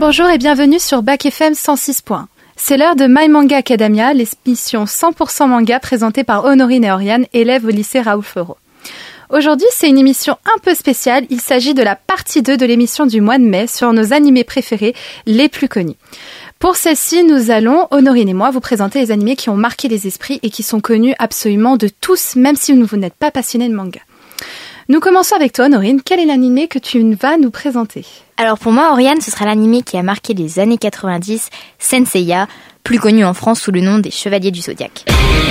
Bonjour et bienvenue sur Bac FM 106. C'est l'heure de My Manga Academia, l'émission 100% manga présentée par Honorine et Oriane, élèves au lycée Raoul Fleurot. Aujourd'hui, c'est une émission un peu spéciale. Il s'agit de la partie 2 de l'émission du mois de mai sur nos animés préférés les plus connus. Pour celle-ci, nous allons, Honorine et moi, vous présenter les animés qui ont marqué les esprits et qui sont connus absolument de tous, même si vous n'êtes pas passionné de manga. Nous commençons avec toi, Honorine. Quel est l'animé que tu vas nous présenter ? Alors pour moi, Oriane, ce sera l'animé qui a marqué les années 90, Saint-Seiya, plus connu en France sous le nom des Chevaliers du Zodiaque.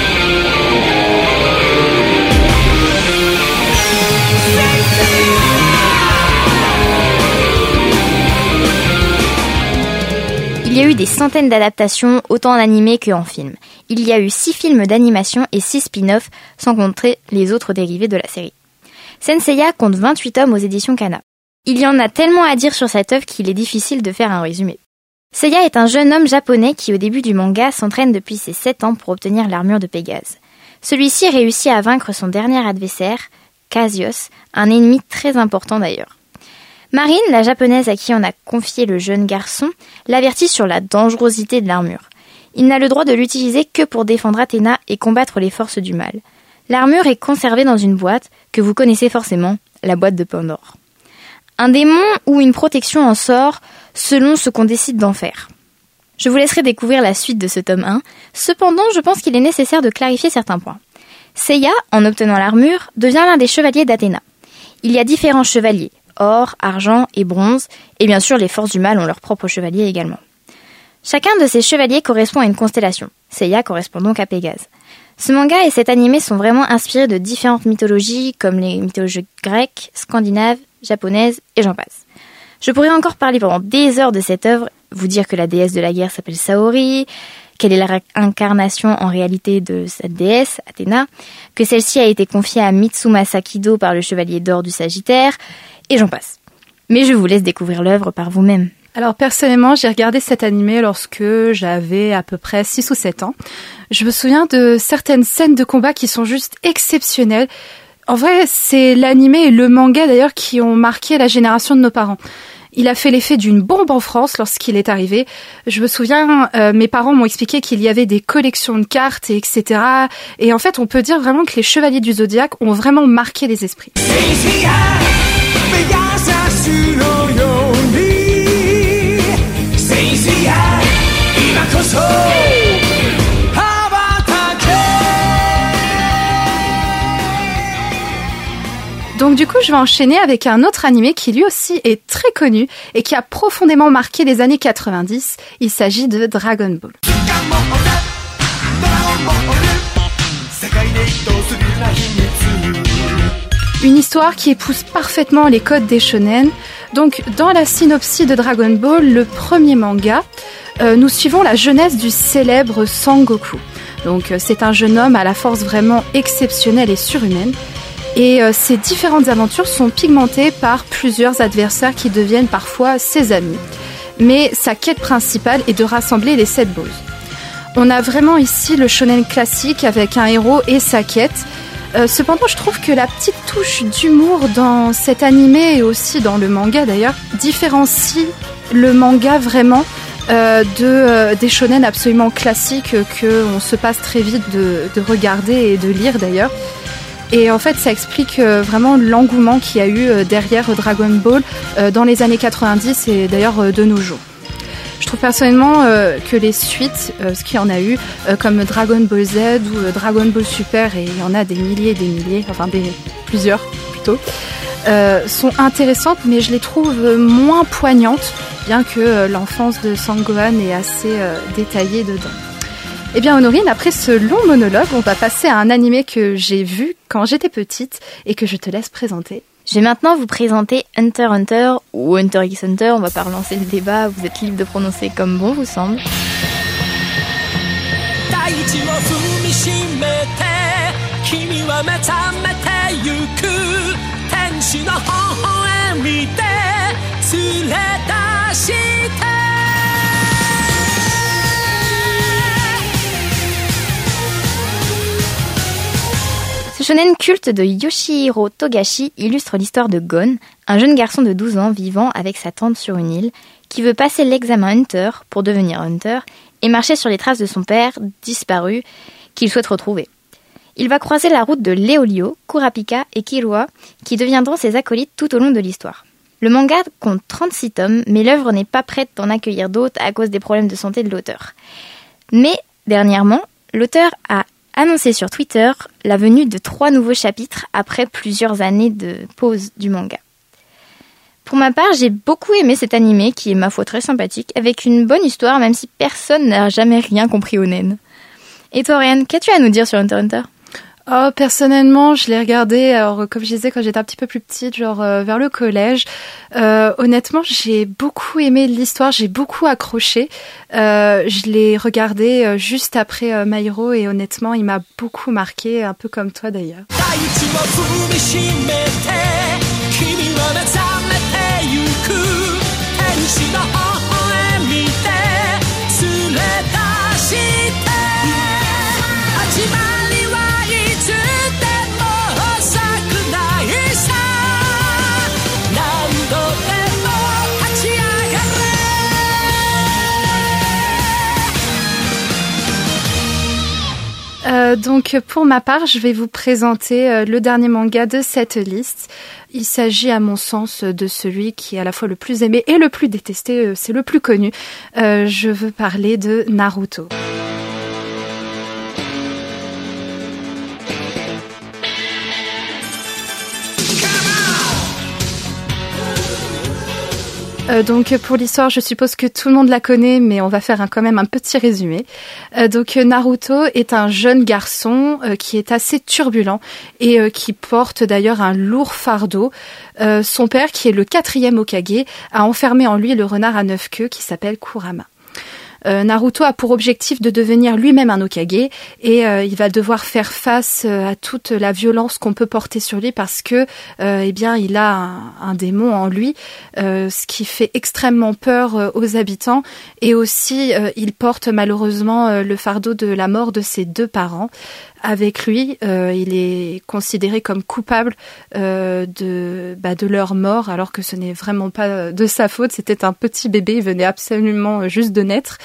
Il y a eu des centaines d'adaptations, autant en animé qu'en film. Il y a eu 6 films d'animation et 6 spin-offs, sans compter les autres dérivés de la série. Saint-Seiya compte 28 tomes aux éditions Kana. Il y en a tellement à dire sur cette œuvre qu'il est difficile de faire un résumé. Seiya est un jeune homme japonais qui, au début du manga, s'entraîne depuis ses 7 ans pour obtenir l'armure de Pégase. Celui-ci réussit à vaincre son dernier adversaire, Cassius, un ennemi très important d'ailleurs. Marine, la japonaise à qui on a confié le jeune garçon, l'avertit sur la dangerosité de l'armure. Il n'a le droit de l'utiliser que pour défendre Athéna et combattre les forces du mal. L'armure est conservée dans une boîte que vous connaissez forcément, la boîte de Pandore. Un démon ou une protection en sort selon ce qu'on décide d'en faire. Je vous laisserai découvrir la suite de ce tome 1, cependant je pense qu'il est nécessaire de clarifier certains points. Seiya, en obtenant l'armure, devient l'un des chevaliers d'Athéna. Il y a différents chevaliers, or, argent et bronze, et bien sûr les forces du mal ont leurs propres chevaliers également. Chacun de ces chevaliers correspond à une constellation. Seiya correspond donc à Pégase. Ce manga et cet animé sont vraiment inspirés de différentes mythologies, comme les mythologies grecques, scandinaves, japonaises, et j'en passe. Je pourrais encore parler pendant des heures de cette œuvre, vous dire que la déesse de la guerre s'appelle Saori, quelle est la réincarnation en réalité de cette déesse, Athéna, que celle-ci a été confiée à Mitsuma Sakido par le chevalier d'or du Sagittaire, et j'en passe. Mais je vous laisse découvrir l'œuvre par vous-même. Alors personnellement, j'ai regardé cet animé lorsque j'avais à peu près 6 ou 7 ans. Je me souviens de certaines scènes de combat qui sont juste exceptionnelles. En vrai, c'est l'animé et le manga d'ailleurs qui ont marqué la génération de nos parents. Il a fait l'effet d'une bombe en France lorsqu'il est arrivé. Je me souviens, mes parents m'ont expliqué qu'il y avait des collections de cartes, et etc. Et en fait, on peut dire vraiment que les Chevaliers du Zodiaque ont vraiment marqué les esprits. Donc du coup, je vais enchaîner avec un autre animé qui lui aussi est très connu et qui a profondément marqué les années 90. Il s'agit de Dragon Ball. Une histoire qui épouse parfaitement les codes des shonen. Donc dans la synopsis de Dragon Ball, le premier manga, nous suivons la jeunesse du célèbre Sangoku. Donc c'est un jeune homme à la force vraiment exceptionnelle et surhumaine. Et ces différentes aventures sont pigmentées par plusieurs adversaires qui deviennent parfois ses amis. Mais sa quête principale est de rassembler les 7 balls. On a vraiment ici le shonen classique avec un héros et sa quête. Cependant, je trouve que la petite touche d'humour dans cet animé et aussi dans le manga d'ailleurs différencie le manga vraiment des shonen absolument classiques qu'on se passe très vite de regarder et de lire d'ailleurs. Et en fait, ça explique vraiment l'engouement qu'il y a eu derrière Dragon Ball dans les années 90 et d'ailleurs de nos jours. Je trouve personnellement que les suites, ce qu'il y en a eu, comme Dragon Ball Z ou Dragon Ball Super, et il y en a des milliers, enfin plusieurs plutôt, sont intéressantes, mais je les trouve moins poignantes, bien que l'enfance de Sangohan est assez détaillée dedans. Eh bien Honorine, après ce long monologue, on va passer à un animé que j'ai vu quand j'étais petite et que je te laisse présenter. Je vais maintenant vous présenter Hunter x Hunter ou Hunter x Hunter, on va pas relancer le débat, vous êtes libre de prononcer comme bon vous semble. Ce shonen culte de Yoshihiro Togashi illustre l'histoire de Gon, un jeune garçon de 12 ans vivant avec sa tante sur une île, qui veut passer l'examen Hunter pour devenir Hunter et marcher sur les traces de son père disparu qu'il souhaite retrouver. Il va croiser la route de Leolio, Kurapika et Killua, qui deviendront ses acolytes tout au long de l'histoire. Le manga compte 36 tomes, mais l'œuvre n'est pas prête d'en accueillir d'autres à cause des problèmes de santé de l'auteur. Mais, dernièrement, l'auteur a annoncé sur Twitter la venue de 3 nouveaux chapitres après plusieurs années de pause du manga. Pour ma part, j'ai beaucoup aimé cet animé qui est ma foi très sympathique, avec une bonne histoire même si personne n'a jamais rien compris au nen. Et toi, Oriane, qu'as-tu à nous dire sur Hunter x Hunter ? Oh, personnellement, je l'ai regardé, alors, comme je disais, quand j'étais un petit peu plus petite, genre vers le collège. Honnêtement, j'ai beaucoup aimé l'histoire, j'ai beaucoup accroché. Je l'ai regardé juste après My Hero et honnêtement, il m'a beaucoup marqué, un peu comme toi d'ailleurs. Donc pour ma part, je vais vous présenter le dernier manga de cette liste. Il s'agit à mon sens de celui qui est à la fois le plus aimé et le plus détesté, c'est le plus connu. Je veux parler de Naruto. Donc pour l'histoire, je suppose que tout le monde la connaît, mais on va faire quand même un petit résumé. Donc Naruto est un jeune garçon qui est assez turbulent et qui porte d'ailleurs un lourd fardeau. Son père, qui est le 4e Hokage, a enfermé en lui le renard à 9 queues qui s'appelle Kurama. Naruto a pour objectif de devenir lui-même un Hokage et il va devoir faire face à toute la violence qu'on peut porter sur lui parce que eh bien il a un démon en lui, ce qui fait extrêmement peur aux habitants et aussi il porte malheureusement le fardeau de la mort de ses 2 parents. Avec lui, il est considéré comme coupable de leur mort, alors que ce n'est vraiment pas de sa faute. C'était un petit bébé, il venait absolument juste de naître.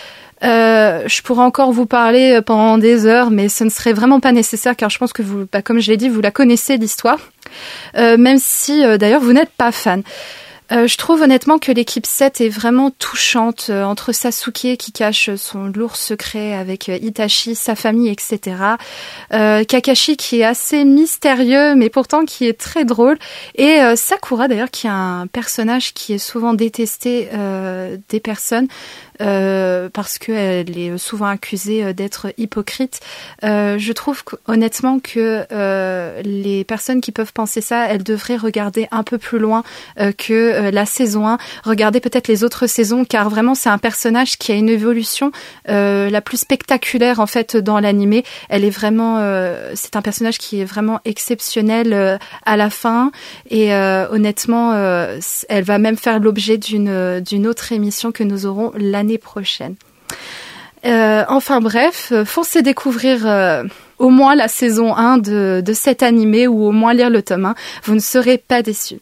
Je pourrais encore vous parler pendant des heures, mais ce ne serait vraiment pas nécessaire, car je pense que vous, comme je l'ai dit, vous la connaissez l'histoire, même si d'ailleurs vous n'êtes pas fan. Je trouve honnêtement que l'équipe 7 est vraiment touchante entre Sasuke qui cache son lourd secret avec Itachi, sa famille, etc. Kakashi qui est assez mystérieux mais pourtant qui est très drôle et Sakura d'ailleurs qui est un personnage qui est souvent détesté des personnes parce qu'elle est souvent accusée d'être hypocrite. Je trouve honnêtement que les personnes qui peuvent penser ça, elles devraient regarder un peu plus loin que la saison 1, regarder peut-être les autres saisons, car vraiment c'est un personnage qui a une évolution la plus spectaculaire en fait dans l'animé. Elle est vraiment, c'est un personnage qui est vraiment exceptionnel à la fin et honnêtement, elle va même faire l'objet d'une autre émission que nous aurons l'année prochaine. Enfin bref, foncez découvrir au moins la saison 1 de cet animé ou au moins lire le tome 1, vous ne serez pas déçus.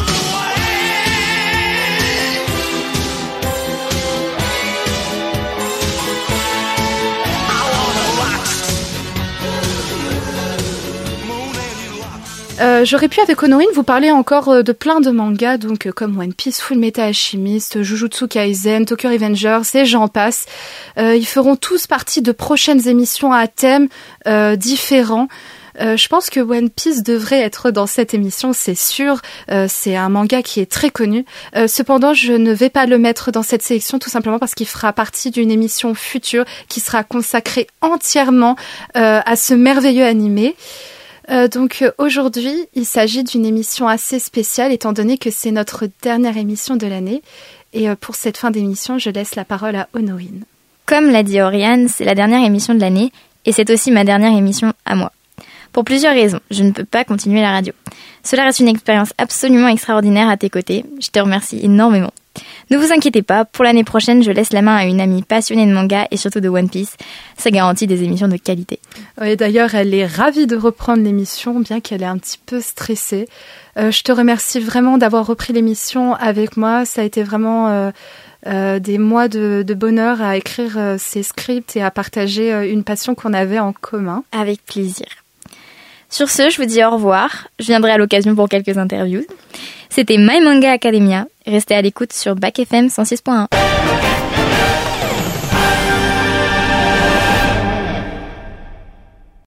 J'aurais pu avec Honorine vous parler encore de plein de mangas, donc comme One Piece, Fullmetal Alchemist, Jujutsu Kaisen, Tokyo Revengers et j'en passe. Ils feront tous partie de prochaines émissions à thème différents. Je pense que One Piece devrait être dans cette émission, c'est sûr. C'est un manga qui est très connu. Cependant, je ne vais pas le mettre dans cette sélection tout simplement parce qu'il fera partie d'une émission future qui sera consacrée entièrement à ce merveilleux animé. Donc aujourd'hui, il s'agit d'une émission assez spéciale étant donné que c'est notre dernière émission de l'année. Et pour cette fin d'émission, je laisse la parole à Honorine. Comme l'a dit Oriane, c'est la dernière émission de l'année et c'est aussi ma dernière émission à moi. Pour plusieurs raisons, je ne peux pas continuer la radio. Cela reste une expérience absolument extraordinaire à tes côtés. Je te remercie énormément. Ne vous inquiétez pas, pour l'année prochaine, je laisse la main à une amie passionnée de manga et surtout de One Piece. Ça garantit des émissions de qualité. Oui, d'ailleurs, elle est ravie de reprendre l'émission, bien qu'elle est un petit peu stressée. Je te remercie vraiment d'avoir repris l'émission avec moi. Ça a été vraiment des mois de bonheur à écrire ces scripts et à partager une passion qu'on avait en commun. Avec plaisir. Sur ce, je vous dis au revoir. Je viendrai à l'occasion pour quelques interviews. C'était My Manga Academia. Restez à l'écoute sur Back FM 106.1.